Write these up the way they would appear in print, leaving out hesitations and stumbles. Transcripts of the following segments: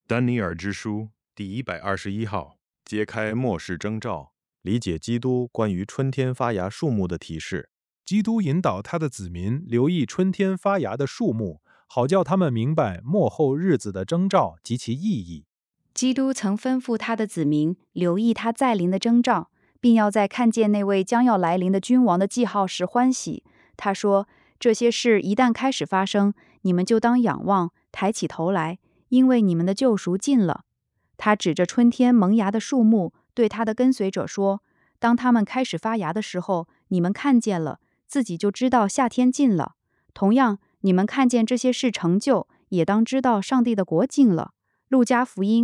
丹尼尔之书第121号，揭开末世征兆，理解基督关于春天发芽树木的提示。 基督引导他的子民留意春天发芽的树木，好叫他们明白末后日子的征兆及其意义。 基督曾吩咐他的子民留意他再临的征兆，并要在看见那位将要来临的君王的记号时欢喜。他说，这些事一旦开始发生，你们就当仰望，抬起头来，因为你们的救赎近了。他指着春天萌芽的树木，对他的跟随者说，当他们开始发芽的时候，你们看见了，自己就知道夏天近了。同样，你们看见这些事成就，也当知道上帝的国近了。路加福音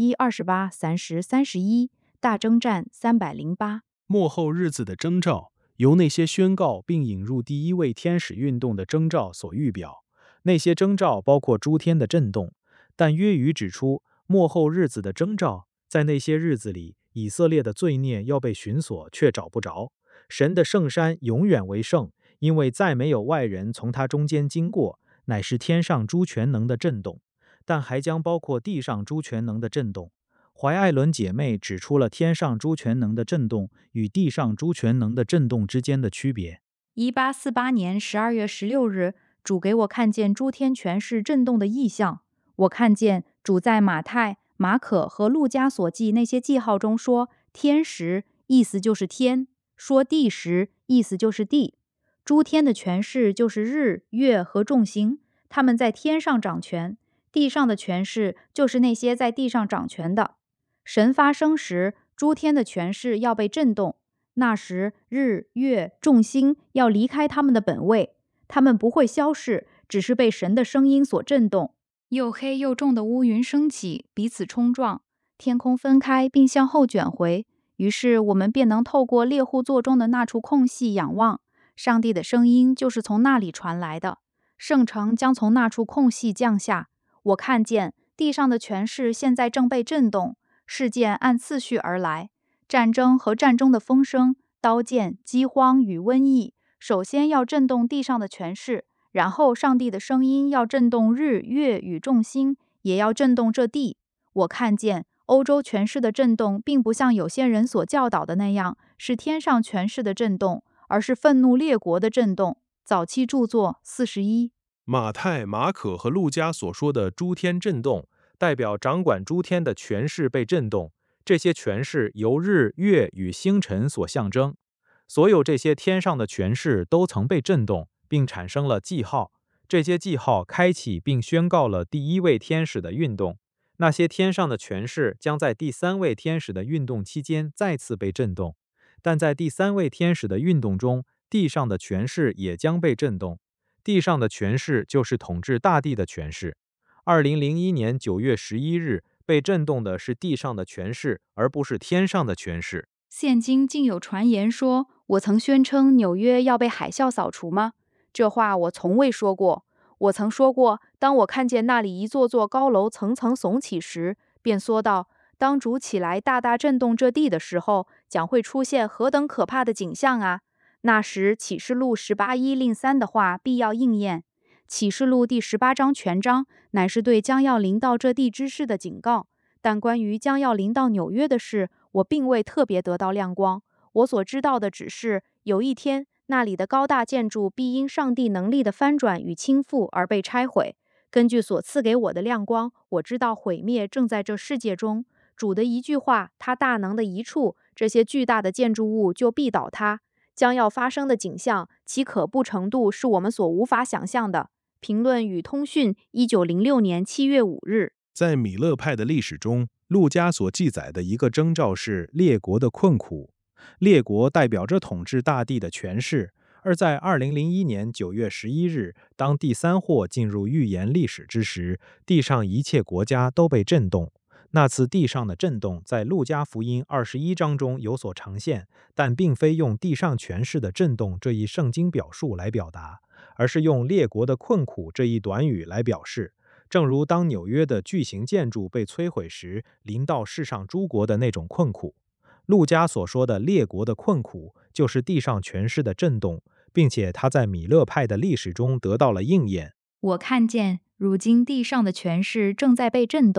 21、28、30、31，大征战308。 末后日子的征兆，由那些宣告并引入第一位天使运动的征兆所预表。那些征兆包括诸天的震动，但约语指出，末后日子的征兆，在那些日子里，以色列的罪孽要被寻索，却找不着。神的圣山永远为圣，因为再没有外人从他中间经过，乃是天上诸全能的震动，但还将包括地上诸全能的震动。怀艾伦姐妹指出了天上诸全能的震动与地上诸全能的震动之间的区别。 1848年12月16日，主给我看见诸天全是震动的异象。我看见主在马太、马可和路加所记那些记号中说天时，意思就是天；说地时，意思就是地。诸天的权势就是日、月和众星，他们在天上掌权；地上的权势就是那些在地上掌权的。神发生时，诸天的权势要被震动，那时日、月、众星要离开他们的本位，他们不会消逝，只是被神的声音所震动。又黑又重的乌云升起，彼此冲撞，天空分开并向后卷回，于是我们便能透过猎户座中的那处空隙仰望，上帝的声音就是从那里传来的。圣城将从那处空隙降下，我看见地上的权势现在正被震动，事件按次序而来，战争和战争的风声、刀剑、饥荒与瘟疫，首先要震动地上的权势，然后上帝的声音要震动日、月与众星，也要震动这地。我看见欧洲权势的震动，并不像有些人所教导的那样，是天上权势的震动，而是愤怒列国的震动。早期著作41。 马太、马可和路加所说的诸天震动，代表掌管诸天的权势被震动，这些权势由日、月与星辰所象征。所有这些天上的权势都曾被震动，并产生了记号，这些记号开启并宣告了第一位天使的运动。那些天上的权势将在第三位天使的运动期间再次被震动，但在第三位天使的运动中，地上的权势也将被震动。地上的权势就是统治大地的权势。2001年9月11日，被震动的是地上的权势，而不是天上的权势。 现今竟有传言说，我曾宣称纽约要被海啸扫除吗？这话我从未说过。我曾说过，当我看见那里一座座高楼层层耸起时，便说道，当主起来大大震动这地的时候，将会出现何等可怕的景象啊！那时启示录18:1令3的话必要应验。启示录第18章全章乃是对将要临到这地之事的警告，但关于将要临到纽约的事，我并未特别得到亮光。我所知道的只是，有一天那里的高大建筑必因上帝能力的翻转与倾覆而被拆毁。根据所赐给我的亮光，我知道毁灭正在这世界中。主的一句话，他大能的一处，这些巨大的建筑物就必倒塌。将要发生的景象，其可怖程度是我们所无法想象的。评论与通讯1906年7月5日。 在米勒派的历史中，路加所记载的一个征兆是列国的困苦。列国代表着统治大地的权势，而在2001年9月11日，当第三祸进入预言历史之时，地上一切国家都被震动。那次地上的震动在路加福音21章中有所呈现，但并非用地上权势的震动这一圣经表述来表达，而是用列国的困苦这一短语来表示。正如当纽约的巨型建筑被摧毁时，临到世上诸国的那种困苦。路加所说的列国的困苦，就是地上权势的震动，并且他在米勒派的历史中得到了应验。 我看见，如今地上的权势正在被震动，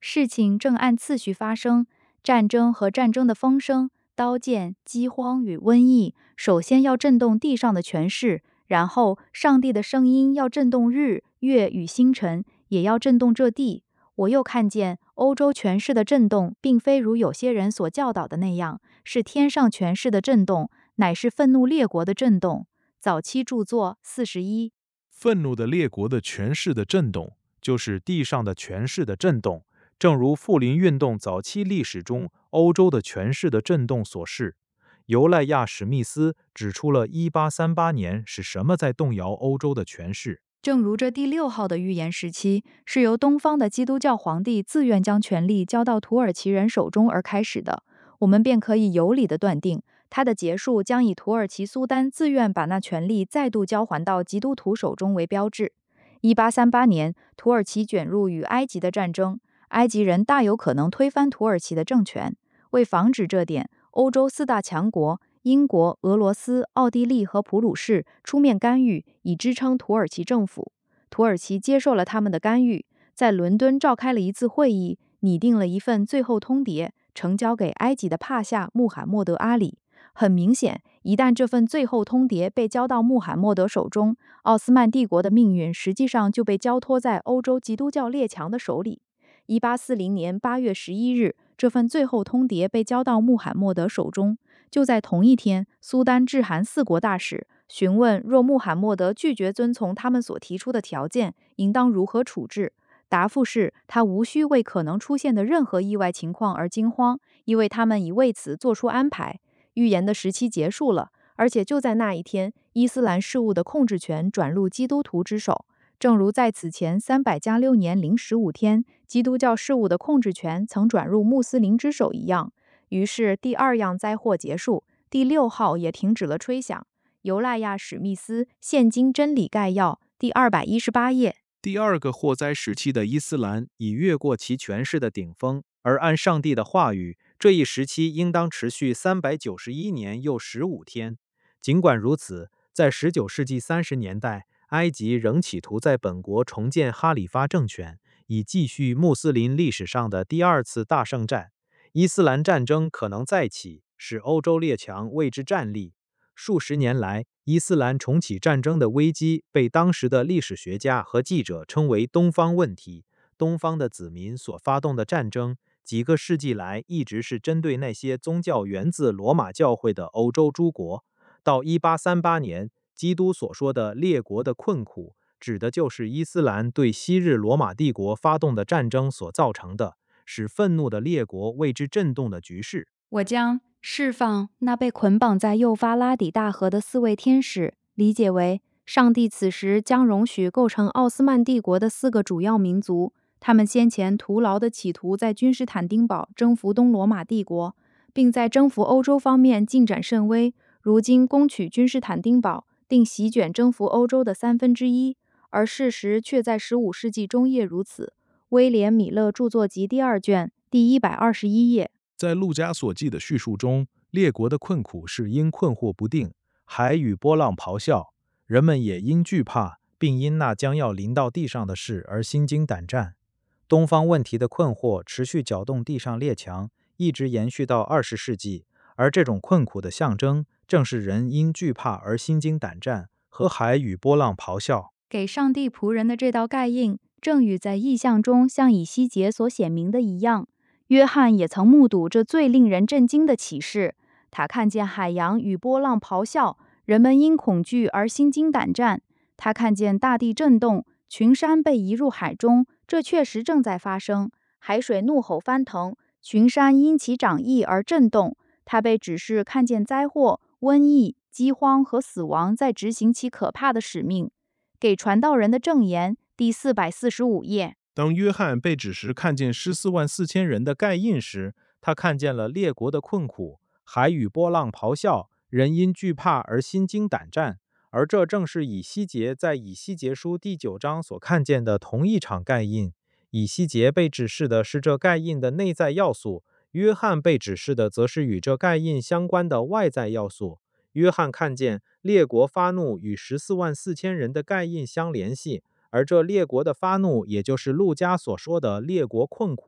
事情正按次序发生，战争和战争的风声、刀剑、饥荒与瘟疫，首先要震动地上的权势，然后上帝的声音要震动日、月与星辰，也要震动这地。我又看见欧洲权势的震动，并非如有些人所教导的那样，是天上权势的震动，乃是愤怒列国的震动。早期著作41。 愤怒的列国的权势的震动，就是地上的权势的震动，正如富林运动早期历史中欧洲的权势的震动所示。尤赖亚·史密斯指出了1838年是什么在动摇欧洲的权势。 正如这第6号的预言时期是由东方的基督教皇帝自愿将权力交到土耳其人手中而开始的，我们便可以有理地断定，它的结束将以土耳其苏丹自愿把那权力再度交还到基督徒手中为标志。1838年，土耳其卷入与埃及的战争，埃及人大有可能推翻土耳其的政权。为防止这点，欧洲4大强国英国、俄罗斯、奥地利和普鲁士出面干预，以支撑土耳其政府。土耳其接受了他们的干预，在伦敦召开了一次会议，拟定了一份最后通牒，呈交给埃及的帕夏穆罕默德阿里。很明显，一旦这份最后通牒被交到穆罕默德手中，奥斯曼帝国的命运实际上就被交托在欧洲基督教列强的手里。1840年8月11日，这份最后通牒被交到穆罕默德手中。就在同一天，苏丹致函4国大使，询问若穆罕默德拒绝遵从他们所提出的条件，应当如何处置。答复是，他无需为可能出现的任何意外情况而惊慌，因为他们已为此做出安排。预言的时期结束了，而且就在那一天，伊斯兰事务的控制权转入基督徒之手。正如在此前300+6年零15天，基督教事务的控制权曾转入穆斯林之手一样。于是第2样灾祸结束，第6号也停止了吹响。尤赖亚·史密斯《现今真理概要》第218页。 第2个祸灾时期的伊斯兰已越过其权势的顶峰，而按上帝的话语，这一时期应当持续391年又15天。尽管如此，在19世纪30年代，埃及仍企图在本国重建哈里发政权，以继续穆斯林历史上的第2次大圣战。伊斯兰战争可能再起，使欧洲列强为之战栗。数十年来，伊斯兰重启战争的危机被当时的历史学家和记者称为东方问题。东方的子民所发动的战争，几个世纪来一直是针对那些宗教源自罗马教会的欧洲诸国。到1838年，基督所说的列国的困苦，指的就是伊斯兰对昔日罗马帝国发动的战争所造成的，使愤怒的列国为之震动的局势。 我将释放那被捆绑在幼发拉底大河的4位天使理解为，上帝此时将容许构成奥斯曼帝国的4个主要民族，他们先前徒劳地企图在君士坦丁堡征服东罗马帝国，并在征服欧洲方面进展甚微，如今攻取君士坦丁堡，并席卷征服欧洲的1/3，而事实却在15世纪中叶如此。威廉·米勒著作集第2卷第121页。 在路加所记的叙述中，列国的困苦是因困惑不定，海与波浪咆哮，人们也因惧怕，并因那将要临到地上的事而心惊胆战。东方问题的困惑持续搅动地上列强，一直延续到20世纪，而这种困苦的象征，正是人因惧怕而心惊胆战，和海与波浪咆哮。 给上帝仆人的这道盖印，正与在异象中像以西结所显明的一样。约翰也曾目睹这最令人震惊的启示，他看见海洋与波浪咆哮，人们因恐惧而心惊胆战。他看见大地震动，群山被移入海中，这确实正在发生。海水怒吼翻腾，群山因其长溢而震动。他被指示看见灾祸、瘟疫、饥荒和死亡在执行其可怕的使命。给传道人的证言第445页。 当约翰被指示看见144000人的盖印时，他看见了列国的困苦，海与波浪咆哮，人因惧怕而心惊胆战。而这正是以西结在以西结书第9章所看见的同一场盖印。以西结被指示的是这盖印的内在要素，约翰被指示的则是与这盖印相关的外在要素。约翰看见列国发怒与144000人的盖印相联系，而这列国的发怒，也就是路加所说的列国困苦，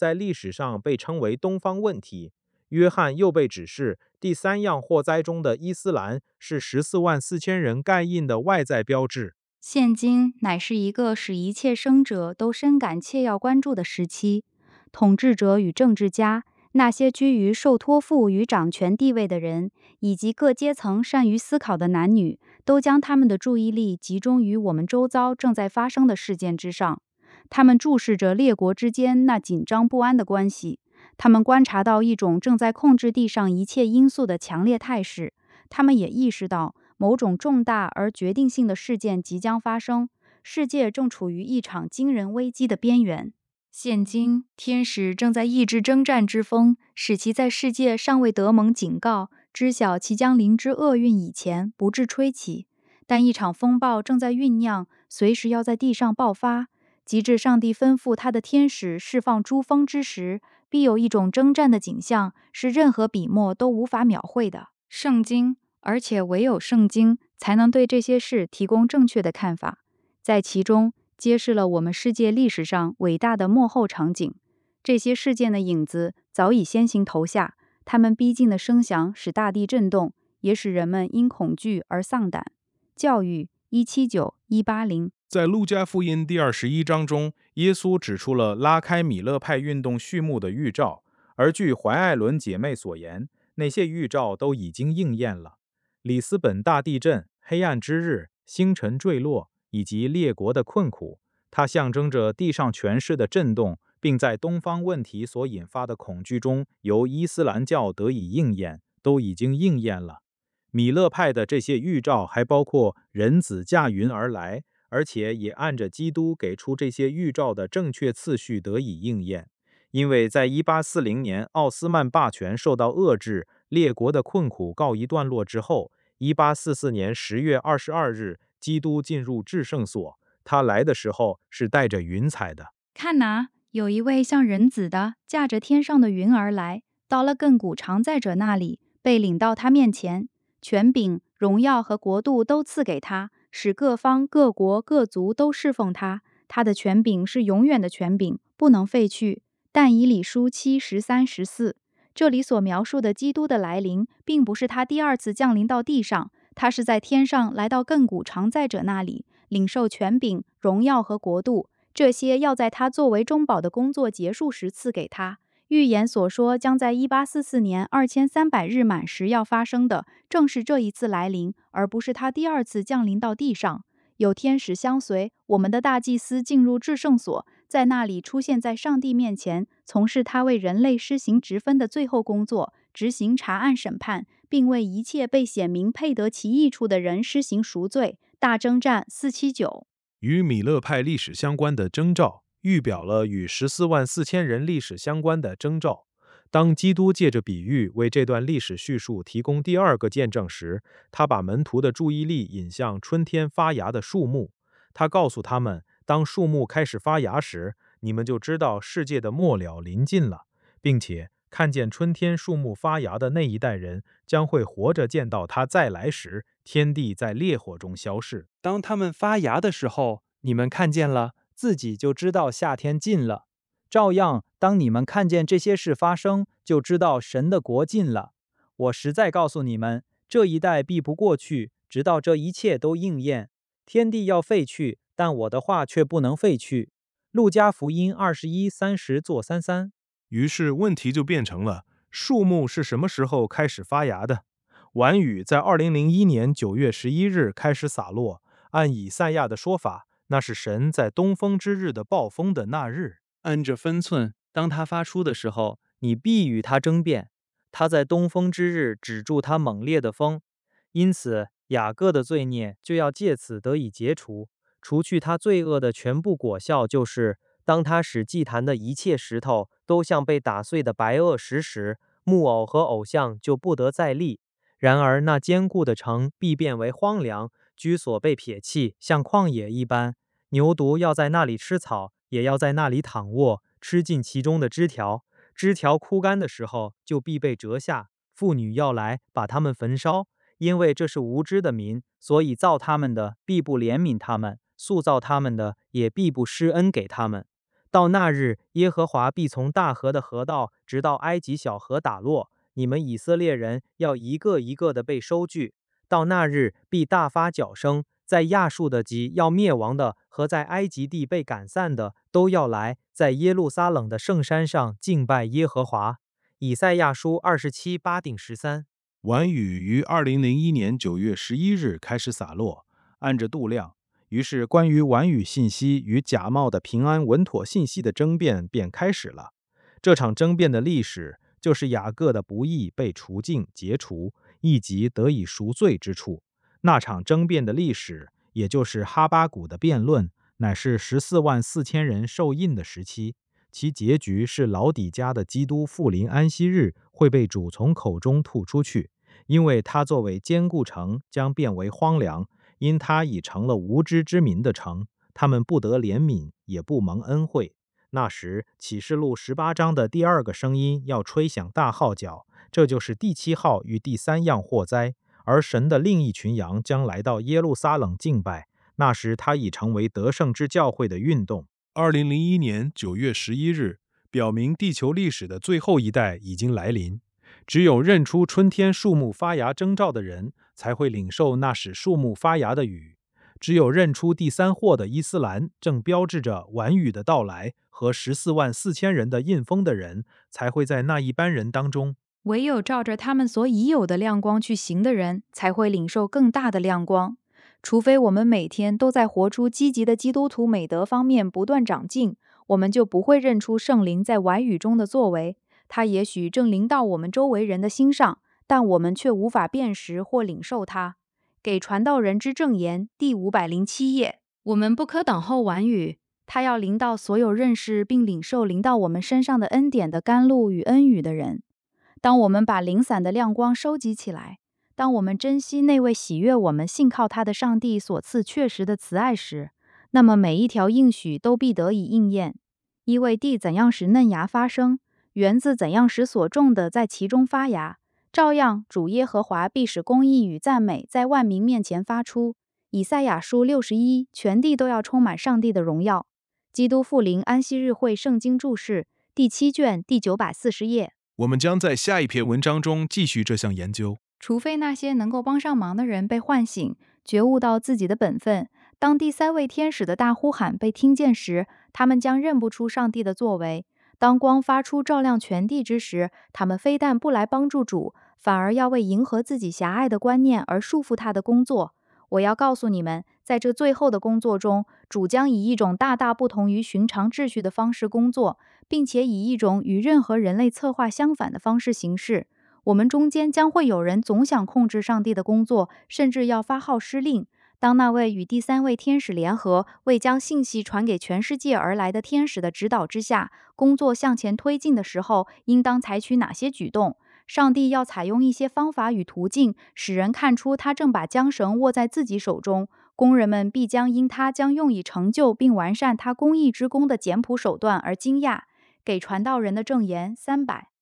在历史上被称为东方问题。约翰又被指示，第三样祸灾中的伊斯兰是144000人盖印的外在标志。 现今乃是一个使一切生者都深感切要关注的时期。统治者与政治家，那些居于受托付与掌权地位的人，以及各阶层善于思考的男女，都将他们的注意力集中于我们周遭正在发生的事件之上。他们注视着列国之间那紧张不安的关系，他们观察到一种正在控制地上一切因素的强烈态势，他们也意识到某种重大而决定性的事件即将发生，世界正处于一场惊人危机的边缘。现今，天使正在抑制征战之风，使其在世界尚未得蒙警告、知晓其将临之厄运以前不致吹起。但一场风暴正在酝酿，随时要在地上爆发。及至上帝吩咐他的天使释放珠风之时，必有一种征战的景象，是任何笔墨都无法描绘的。圣经，而且唯有圣经才能对这些事提供正确的看法，在其中揭示了我们世界历史上伟大的幕后场景。这些事件的影子早已先行投下，它们逼近的声响使大地震动，也使人们因恐惧而丧胆。教育179-180。 在路加福音第21章中，耶稣指出了拉开米勒派运动序幕的预兆，而据怀艾伦姐妹所言，那些预兆都已经应验了。里斯本大地震、黑暗之日、星辰坠落以及列国的困苦，它象征着地上权势的震动，并在东方问题所引发的恐惧中由伊斯兰教得以应验，都已经应验了。米勒派的这些预兆还包括人子驾云而来，而且也按着基督给出这些预兆的正确次序得以应验。因为在1840年奥斯曼霸权受到遏制，列国的困苦告一段落之后，1844年10月22日，基督进入至圣所。他来的时候是带着云彩的。 看哪，有一位像人子的驾着天上的云而来，到了亘古常在者那里，被领到他面前，权柄、荣耀和国度都赐给他，使各方、各国、各族都侍奉他。他的权柄是永远的权柄，不能废去。但以理书7:13-14，这里所描述的基督的来临，并不是他第二次降临到地上，他是在天上来到亘古常在者那里，领受权柄、荣耀和国度。这些要在他作为中保的工作结束时赐给他。预言所说将在1844年2300日满时要发生的，正是这一次来临，而不是他第二次降临到地上。有天使相随，我们的大祭司进入至圣所，在那里出现在上帝面前，从事他为人类施行职分的最后工作，执行查案审判，并为一切被显明配得其益处的人施行赎罪。大征战479。 与米勒派历史相关的征兆，预表了与144000人历史相关的征兆。当基督借着比喻为这段历史叙述提供第二个见证时，他把门徒的注意力引向春天发芽的树木。他告诉他们，当树木开始发芽时，你们就知道世界的末了临近了，并且看见春天树木发芽的那一代人将会活着见到他再来时，天地在烈火中消逝。 当它们发芽的时候，你们看见了，自己就知道夏天近了。照样，当你们看见这些事发生，就知道神的国近了。我实在告诉你们，这一代必不过去，直到这一切都应验。天地要废去，但我的话却不能废去。路加福音21:30-33。 于是问题就变成了，树木是什么时候开始发芽的？晚雨在2001年9月11日开始洒落，按以赛亚的说法，那是神在东风之日的暴风的那日。 按着分寸，当他发出的时候，你必与他争辩。他在东风之日止住他猛烈的风，因此雅各的罪孽就要借此得以解除，除去他罪恶的全部果效，就是当他使祭坛的一切石头都像被打碎的白垩石时，木偶和偶像就不得再立。然而那坚固的城必变为荒凉，居所被撇弃，像旷野一般。牛犊要在那里吃草，也要在那里躺卧，吃尽其中的枝条。枝条枯干的时候，就必被折下。妇女要来把他们焚烧，因为这是无知的民，所以造他们的必不怜悯他们，塑造他们的也必不施恩给他们。 到那日，耶和华必从大河的河道直到埃及小河打落，你们以色列人要一个一个的被收据。到那日，必大发脚声，在亚述的及要灭亡的和在埃及地被赶散的都要来，在耶路撒冷的圣山上敬拜耶和华。以赛亚书27:8-13。 晚雨于2001年9月11日开始洒落，按着度量。于是，关于晚雨信息与假冒的平安稳妥信息的争辩便开始了。这场争辩的历史，就是雅各的不义被除尽解除，以及得以赎罪之处。那场争辩的历史，也就是哈巴谷的辩论，乃是144000人受印的时期。其结局是老底嘉的基督复临安息日会被主从口中吐出去，因为他作为坚固城将变为荒凉，因他已成了无知之民的城，他们不得怜悯，也不蒙恩惠。那时启示录18章的第2个声音要吹响大号角，这就是第7号与第3样祸灾，而神的另一群羊将来到耶路撒冷敬拜，那时他已成为得胜之教会的运动。2001年9月11日，表明地球历史的最后一代已经来临。只有认出春天树木发芽征兆的人，才会领受那使树木发芽的雨。只有认出第3祸的伊斯兰正标志着晚雨的到来和144000人的印封的人，才会在那一班人当中。 唯有照着他们所已有的亮光去行的人，才会领受更大的亮光。除非我们每天都在活出积极的基督徒美德方面不断长进，我们就不会认出圣灵在晚雨中的作为。它也许正临到我们周围人的心上，但我们却无法辨识或领受它。给传道人之证言第507页。我们不可等候晚雨，它要临到所有认识并领受临到我们身上的恩典的甘露与恩雨的人。当我们把零散的亮光收集起来，当我们珍惜那位喜悦我们信靠他的上帝所赐确实的慈爱时，那么每一条应许都必得以应验。因为地怎样使嫩芽发生，园子怎样使所种的在其中发芽，照样主耶和华必使公义与赞美在万民面前发出。以赛亚书61，全地都要充满上帝的荣耀。基督复临安息日会圣经注释第7卷第940页。 我们将在下一篇文章中继续这项研究。 除非那些能够帮上忙的人被唤醒，觉悟到自己的本分，当第3位天使的大呼喊被听见时，他们将认不出上帝的作为。当光发出照亮全地之时，他们非但不来帮助主，反而要为迎合自己狭隘的观念而束缚他的工作。我要告诉你们，在这最后的工作中，主将以一种大大不同于寻常秩序的方式工作，并且以一种与任何人类策划相反的方式行事。我们中间将会有人总想控制上帝的工作，甚至要发号施令。当那位与第3位天使联合，为将信息传给全世界而来的天使的指导之下，工作向前推进的时候，应当采取哪些举动？上帝要采用一些方法与途径，使人看出他正把缰绳握在自己手中。工人们必将因他将用以成就并完善他公义之功的简朴手段而惊讶。给传道人的证言300。